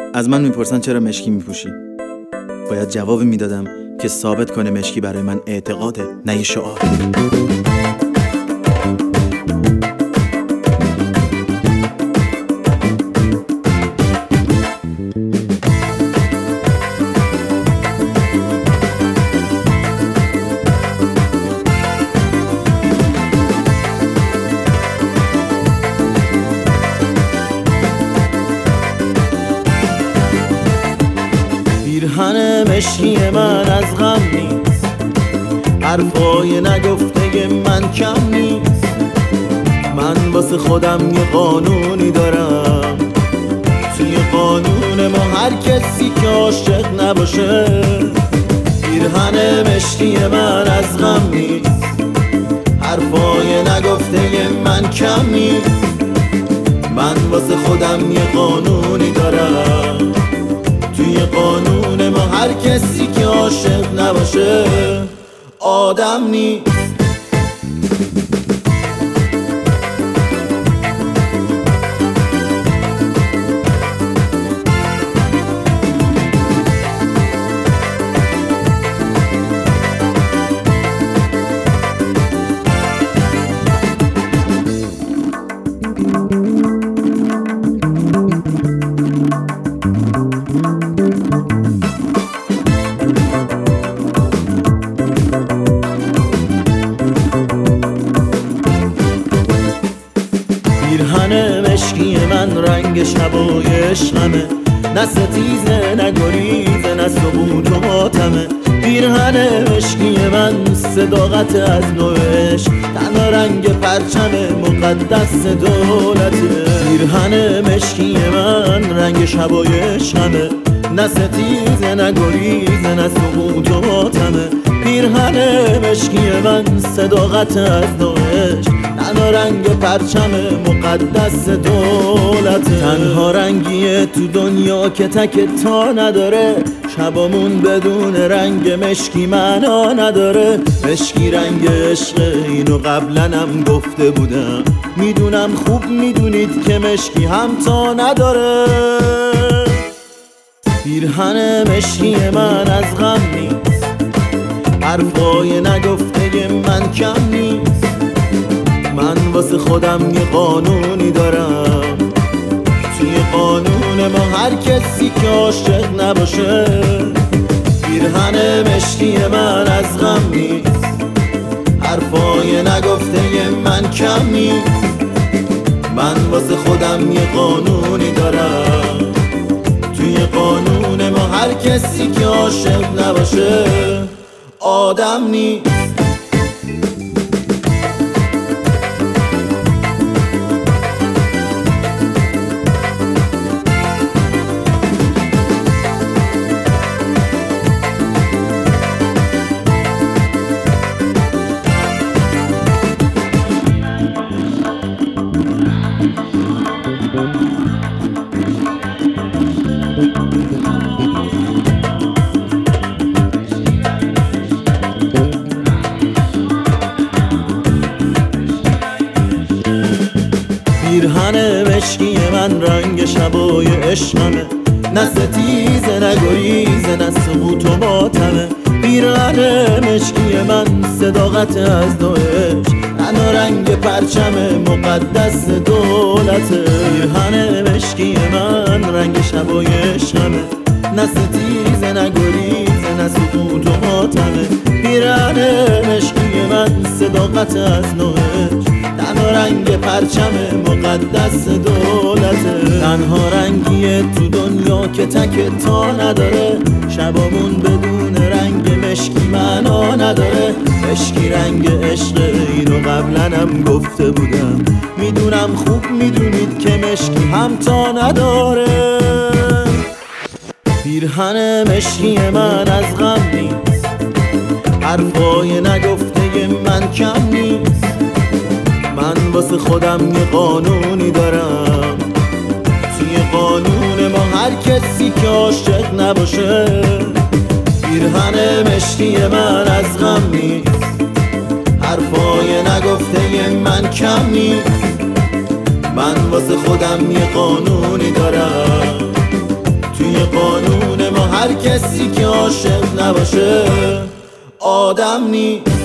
از من میپرسن چرا مشکی میپوشی؟ باید جوابی میدادم که ثابت کنه مشکی برای من اعتقاده، نه یه شعار. پیرهن مشکی من از غم نیست، حرفای نگفته من کم نیست. من واسه خودم یه قانونی دارم، توی قانون ما هر کسی که عاشق نباشه. پیرهن مشکی من از غم نیست، حرفای نگفته من کم نیست. من واسه خودم یه قانونی دارم، توی قانون ما هر کسی که عاشق نباشه آدم نیست. پیرهن مشکی من رنگ شبای عشقمه، نه ستیزه نه گریزه نه ثبوت و ماتمه. پیرهن مشکی من صداقت از نوع عشق، تنها رنگ پرچم مقدس دولته. پیرهن مشکی من رنگ شبای عشقمه، نه ستیزه نه گریزه نه ثبوت و ماتمه. پیرهن مشکی من صداقت از نوع عشق، تنها رنگ پرچم مقدس دولت. تنها رنگیه تو دنیا که تک تا نداره، شبامون بدون رنگ مشکی معنا نداره. مشکی رنگ عشق، اینو قبلنم گفته بودم، میدونم خوب میدونید که مشکی همتا نداره. پیرهن مشکی من از غم نیست، حرفای نگفته من کم نیست. من واسه خودم یه قانونی دارم، توی قانون ما هر کسی که عاشق نباشه. پیرهن مشکی من از غم نیست، حرفای نگفته من کم نیست. من واسه خودم یه قانونی دارم، توی قانون ما هر کسی که عاشق نباشه آدم نیست. پیرهن مشکی من رنگ شبای عشقمه، نه ستیزه نه گریزه نه ثبوت و ماتمه. پیرهن مشکی من صداقت از نوع عشق، تنها رنگ پرچم مقدس دولته. پیرهن مشکی من رنگ شبای عشقمه، نه ستیزه نه گریزه نه ثبوت و ماتمه. پیرهن مشکی من صداقت از نوع عشق، تنها رنگ پرچم مقدس دولته. تنها رنگیه تو دنیا که تک تا نداره، شبامون بدون رنگ مشکی معنا نداره. مشکی رنگ عشق، اینو قبلنم گفته بودم، میدونم خوب میدونید که مشکی همتا نداره. پیرهن مشکی من از غم نیست، حرفای نگفته من کم نیست. من واسه خودم یه قانونی دارم، توی قانون ما هر کسی که عاشق نباشه. پیرهن مشکی من از غم نیست، حرفای نگفته من کم نیست. من واسه خودم یه قانونی دارم، توی قانون ما هر کسی که عاشق نباشه آدم نیست.